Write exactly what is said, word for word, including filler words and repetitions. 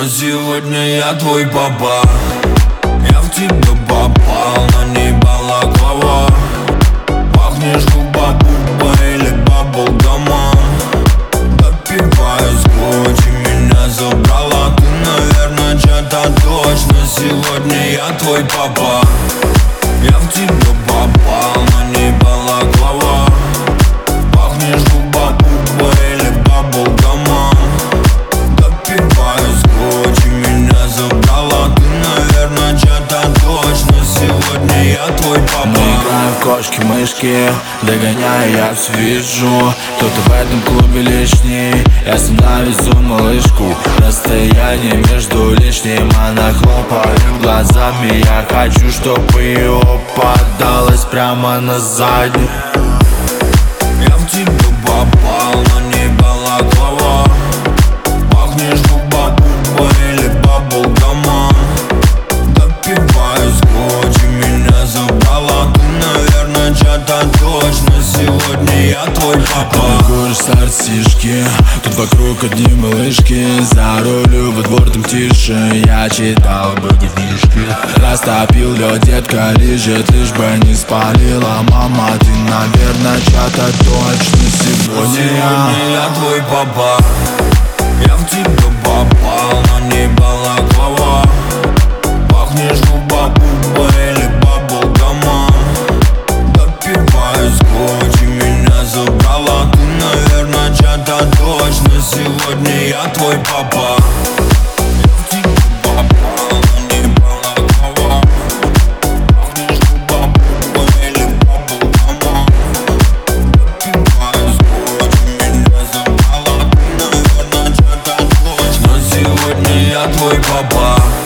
но сегодня я твой папа. Я в тебя попал, на ней балаклава. Пахнешь губа буба или баблгамом. Допиваю скотч и меня забрала. Ты, наверное, чья-то дочь, но сегодня я твой папа. Я в тебя попал, на ней балаклава. Пахнешь губа буба или баблгамом. Допиваю скотч и меня забрала. Ты, наверное, чья-то дочь, но сегодня я твой папа. Мы играем в кошки-мышки, догоняя, я все вижу. Кто-то в этом клубе лишний, я сам навезу малышку. Расстояние между лишним, она хлопает глазами. Я хочу, чтобы ее подалась прямо на заднюю. Я в тебя попал, на ней балаклава. Пахнешь губа буба или баблгамом. Допиваю скотч и меня забрала. Ты, наверное, чья-то дочь, но сегодня я твой папа. Курс артишки, тут вокруг одни малышки. За рулю во двор там тише, я читал бы книжки. Растопил лед, детка лежит, лишь бы не спалила. Мама, ты, наверное, чья-то дочь, но сегодня Сегодня я твой папа. Я в тебя попал, на ней балаклава. Пахнешь губа буба или баблгамом. Допиваю скотч и меня забрала. Ты, наверное, чья-то дочь, но сегодня я твой папа. Я в тебя попал, на ней балаклава. Пахнешь губа буба или баблгамом. Допиваю скотч и меня забрала. Ты, наверное, чья-то дочь, но сегодня я твой папа.